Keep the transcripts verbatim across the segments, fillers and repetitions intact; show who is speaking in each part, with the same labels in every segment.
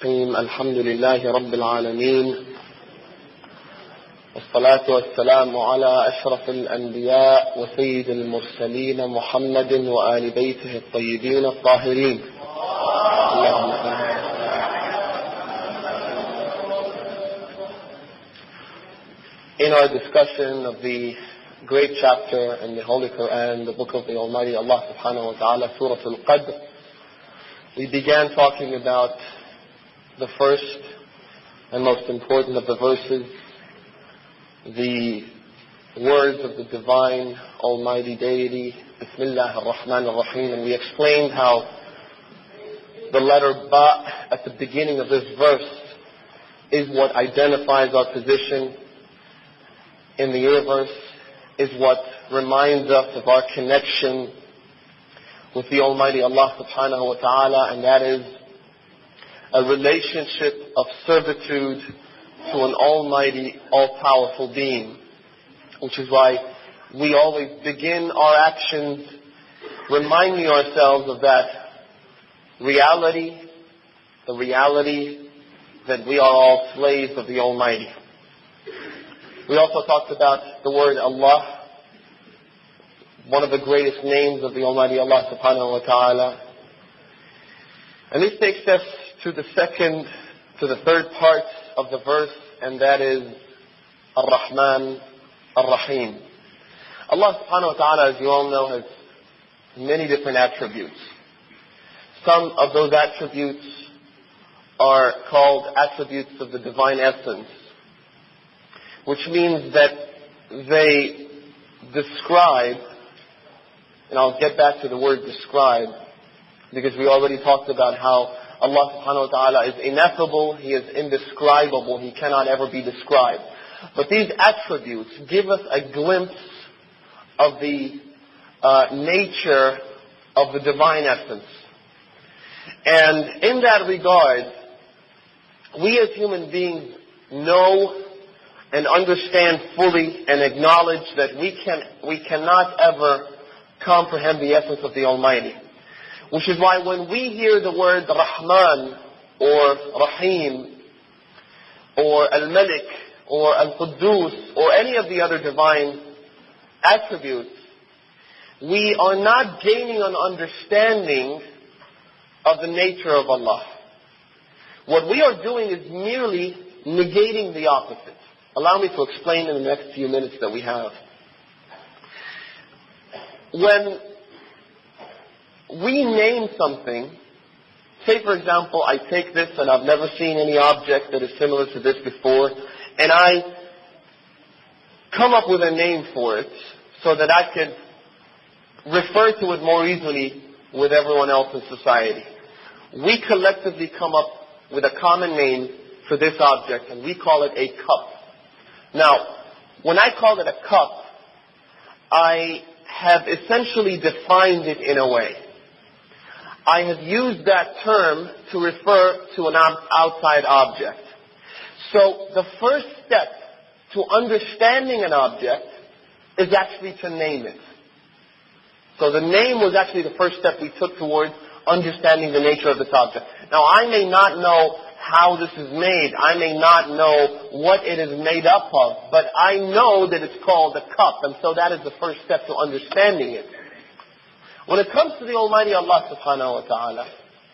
Speaker 1: الحمد لله رب العالمين والصلاة والسلام على أشرف الأنبياء وسيد المرسلين محمد وآل بيته الطيبين الطاهرين. In our discussion of the great chapter in the Holy Quran, the book of the Almighty Allah subhanahu wa ta'ala, Surah Al-Qadr, we began talking about the first and most important of the verses, the words of the Divine Almighty Deity, Bismillah ar-Rahman ar-Rahim, and we explained how the letter Ba at the beginning of this verse is what identifies our position in the universe, is what reminds us of our connection with the Almighty Allah subhanahu wa ta'ala, and that is a relationship of servitude to an almighty, all-powerful being. Which is why we always begin our actions reminding ourselves of that reality, the reality that we are all slaves of the Almighty. We also talked about the word Allah, one of the greatest names of the Almighty Allah subhanahu wa ta'ala. And this takes us to the second, to the third part of the verse, and that is Ar-Rahman Ar-Rahim. Allah subhanahu wa ta'ala, as you all know, has many different attributes. Some of those attributes are called attributes of the divine essence, which means that they describe, and I'll get back to the word describe, because we already talked about how Allah subhanahu wa ta'ala is ineffable, He is indescribable, He cannot ever be described. But these attributes give us a glimpse of the uh, nature of the divine essence. And in that regard, we as human beings know and understand fully and acknowledge that we can we cannot ever comprehend the essence of the Almighty. Which is why when we hear the word Rahman or Rahim or Al-Malik or Al-Quddus or any of the other divine attributes, we are not gaining an understanding of the nature of Allah. What we are doing is merely negating the opposite. Allow me to explain in the next few minutes that we have. When we name something, say for example, I take this and I've never seen any object that is similar to this before, and I come up with a name for it so that I can refer to it more easily with everyone else in society. We collectively come up with a common name for this object, and we call it a cup. Now, when I call it a cup, I have essentially defined it in a way. I have used that term to refer to an outside object. So the first step to understanding an object is actually to name it. So the name was actually the first step we took towards understanding the nature of this object. Now I may not know how this is made. I may not know what it is made up of, but I know that it's called a cup, and so that is the first step to understanding it. When it comes to the Almighty Allah subhanahu wa ta'ala,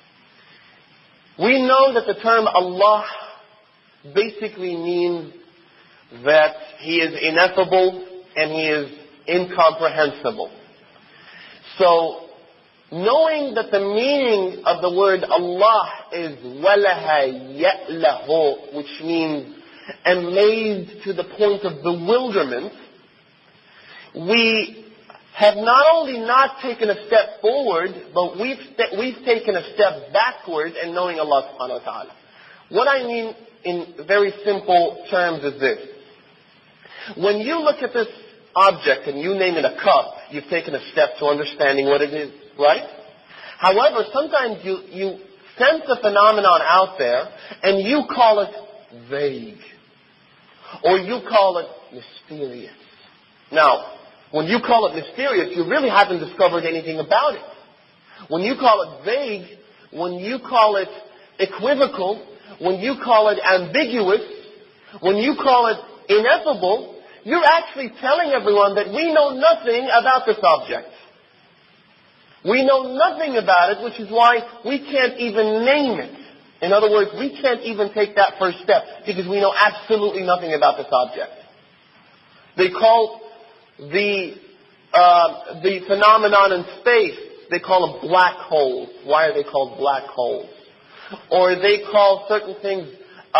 Speaker 1: we know that the term Allah basically means that He is ineffable and He is incomprehensible. So, knowing that the meaning of the word Allah is وَلَهَا يَأْلَهُ, which means amazed to the point of bewilderment, we have not only not taken a step forward, but we've st- we've taken a step backward in knowing Allah subhanahu wa ta'ala. What I mean in very simple terms is this. When you look at this object and you name it a cup, you've taken a step to understanding what it is, right? However, sometimes you, you sense a phenomenon out there and you call it vague. Or you call it mysterious. Now, when you call it mysterious, you really haven't discovered anything about it. When you call it vague, when you call it equivocal, when you call it ambiguous, when you call it ineffable, you're actually telling everyone that we know nothing about this object. We know nothing about it, which is why we can't even name it. In other words, we can't even take that first step because we know absolutely nothing about this object. They call the uh, the phenomenon in space, they call them black holes. Why are they called black holes? Or they call certain things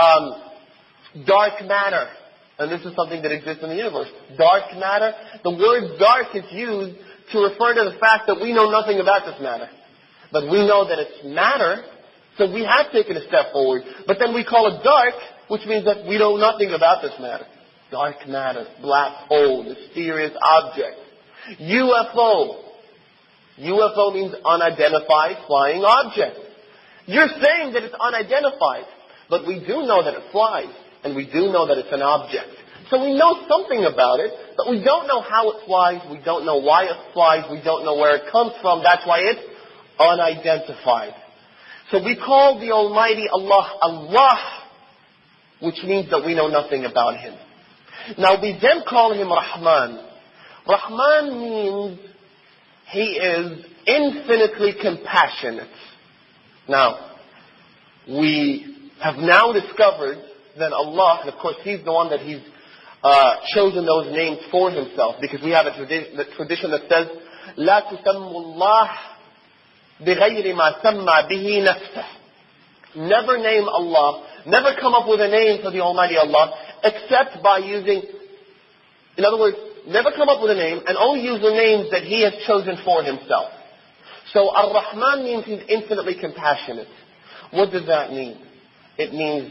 Speaker 1: um, dark matter. And this is something that exists in the universe. Dark matter. The word dark is used to refer to the fact that we know nothing about this matter. But we know that it's matter, so we have taken a step forward. But then we call it dark, which means that we know nothing about this matter. Dark matter, black hole, mysterious object. U F O. U F O means unidentified flying object. You're saying that it's unidentified, but we do know that it flies, and we do know that it's an object. So we know something about it, but we don't know how it flies, we don't know why it flies, we don't know where it comes from. That's why it's unidentified. So we call the Almighty Allah, Allah, which means that we know nothing about Him. Now we then call Him Rahman. Rahman means He is infinitely compassionate. Now, we have now discovered that Allah, and of course He's the one that He's uh, chosen those names for Himself, because we have a tradi- the tradition that says, لا تسموا الله بغير ما سمى به نفسه. Never name Allah, never come up with a name for the Almighty Allah, except by using, in other words, never come up with a name and only use the names that He has chosen for Himself. So Ar-Rahman means He's infinitely compassionate. What does that mean? It means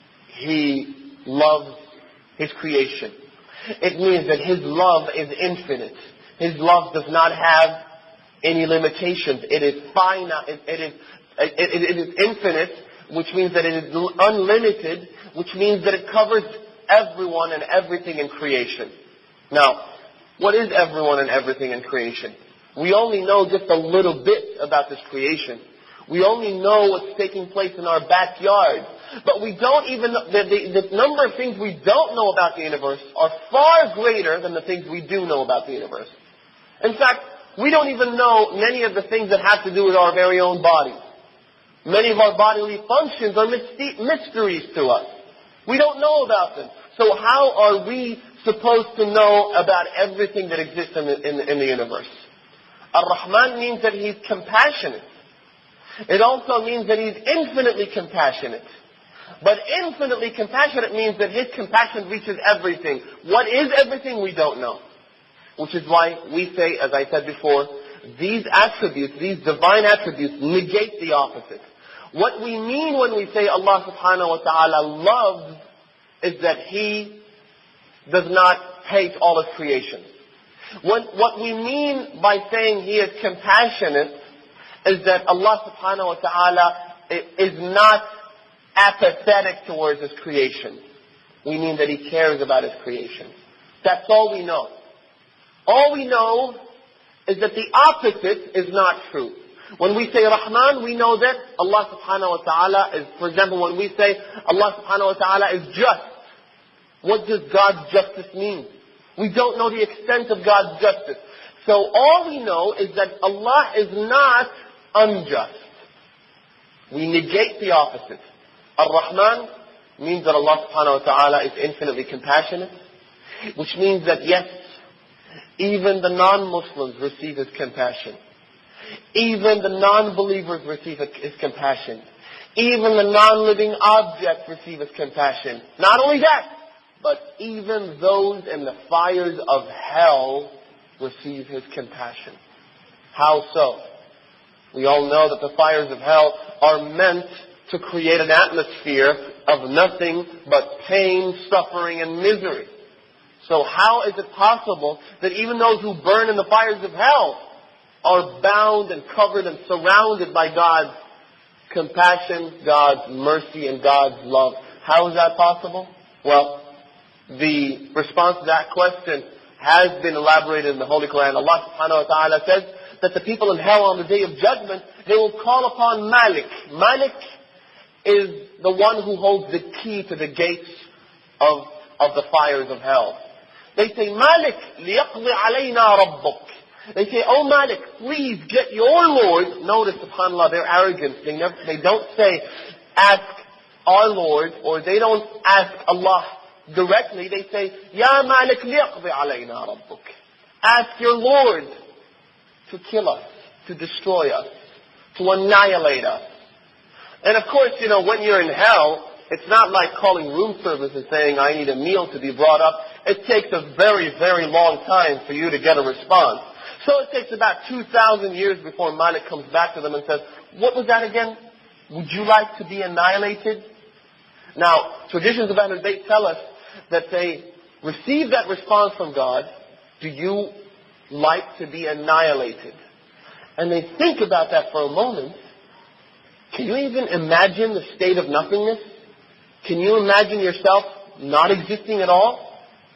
Speaker 1: He loves His creation. It means that His love is infinite. His love does not have any limitations. It is finite. It, it, is, it, it, it is infinite, which means that it is unlimited, which means that it covers everyone and everything in creation. Now, what is everyone and everything in creation? We only know just a little bit about this creation. We only know what's taking place in our backyard. But we don't even know, the, the, the number of things we don't know about the universe are far greater than the things we do know about the universe. In fact, we don't even know many of the things that have to do with our very own bodies. Many of our bodily functions are mysteries to us. We don't know about them. So how are we supposed to know about everything that exists in the, in the, in the universe? Ar-Rahman means that He's compassionate. It also means that He's infinitely compassionate. But infinitely compassionate means that His compassion reaches everything. What is everything? We don't know. Which is why we say, as I said before, these attributes, these divine attributes negate the opposite. What we mean when we say Allah subhanahu wa ta'ala loves is that He does not hate all His creation. What, what we mean by saying He is compassionate is that Allah subhanahu wa ta'ala is not apathetic towards His creation. We mean that He cares about His creation. That's all we know. All we know is that the opposite is not true. When we say Rahman, we know that Allah subhanahu wa ta'ala is, for example, when we say Allah subhanahu wa ta'ala is just, what does God's justice mean? We don't know the extent of God's justice. So all we know is that Allah is not unjust. We negate the opposite. Ar-Rahman means that Allah subhanahu wa ta'ala is infinitely compassionate, which means that yes, even the non-Muslims receive His compassion. Even the non-believers receive His compassion. Even the non-living objects receive His compassion. Not only that, but even those in the fires of hell receive His compassion. How so? We all know that the fires of hell are meant to create an atmosphere of nothing but pain, suffering, and misery. So how is it possible that even those who burn in the fires of hell are bound and covered and surrounded by God's compassion, God's mercy, and God's love? How is that possible? Well, the response to that question has been elaborated in the Holy Quran. Allah subhanahu wa ta'ala says that the people in hell on the Day of Judgment, they will call upon Malik. Malik is the one who holds the key to the gates of, of the fires of hell. They say, Malik, liyaqdi alayna rabbuk. They say, oh Malik, please get your Lord. Notice, subhanAllah, their arrogance. They, never, they don't say, ask our Lord, or they don't ask Allah directly. They say, Ya Malik, liyaqdi alayna rabbuk. Ask your Lord to kill us, to destroy us, to annihilate us. And of course, you know, when you're in hell, it's not like calling room service and saying, I need a meal to be brought up. It takes a very, very long time for you to get a response. So it takes about two thousand years before Malik comes back to them and says, what was that again? Would you like to be annihilated? Now, traditions of Ahlul Bayt tell us that they receive that response from God, do you like to be annihilated? And they think about that for a moment. Can you even imagine the state of nothingness? Can you imagine yourself not existing at all?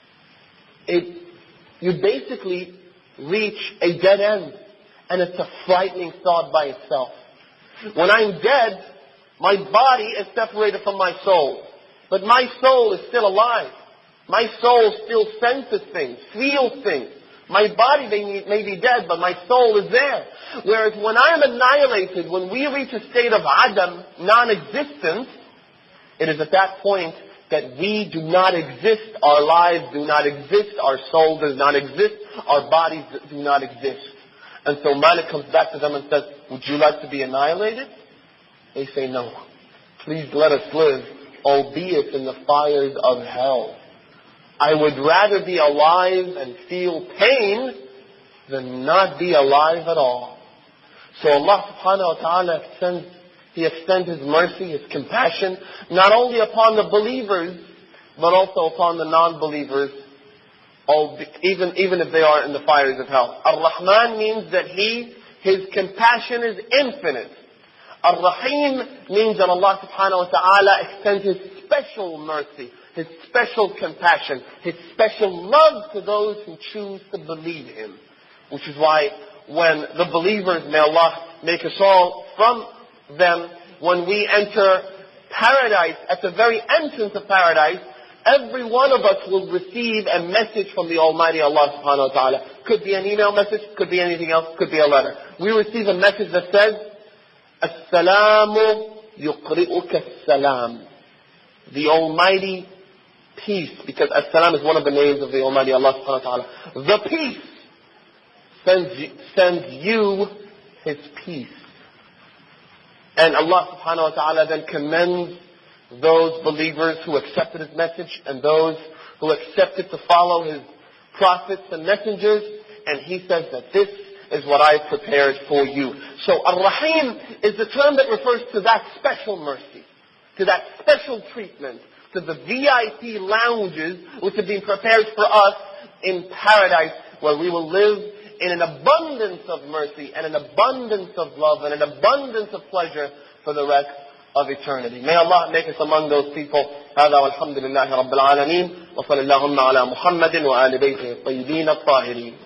Speaker 1: It, you basically reach a dead end. And it's a frightening thought by itself. When I'm dead, my body is separated from my soul. But my soul is still alive. My soul still senses things, feels things. My body may, may be dead, but my soul is there. Whereas when I am annihilated, when we reach a state of adam, non-existence, it is at that point that we do not exist. Our lives do not exist. Our soul does not exist. Our bodies do not exist. And so Malik comes back to them and says, would you like to be annihilated? They say, no. Please let us live, albeit in the fires of hell. I would rather be alive and feel pain than not be alive at all. So Allah subhanahu wa ta'ala extends, He extends His mercy, His compassion, not only upon the believers, but also upon the non-believers, even, even if they are in the fires of hell. Ar-Rahman means that He, His compassion is infinite. Ar-Rahim means that Allah subhanahu wa ta'ala extends His special mercy, His special compassion, His special love to those who choose to believe Him. Which is why when the believers, may Allah make us all from them, when we enter paradise, at the very entrance of paradise, every one of us will receive a message from the Almighty Allah subhanahu wa ta'ala. Could be an email message, could be anything else, could be a letter. We receive a message that says, As-salamu yuqri'uka as-salam. The Almighty peace, because As-salam is one of the names of the Almighty Allah subhanahu wa ta'ala. The peace sends you, sends you His peace. And Allah subhanahu wa ta'ala then commends those believers who accepted His message and those who accepted to follow His prophets and messengers. And He says that this is what I prepared for you. So Ar-Rahim is the term that refers to that special mercy, to that special treatment, to the V I P lounges which have been prepared for us in paradise, where we will live in an abundance of mercy and an abundance of love and an abundance of pleasure for the rest of eternity. May Allah make us among those people. هذا والحمد لله رب العالمين وصلى اللهم على محمد وآل بيته الطيبين الطاهرين.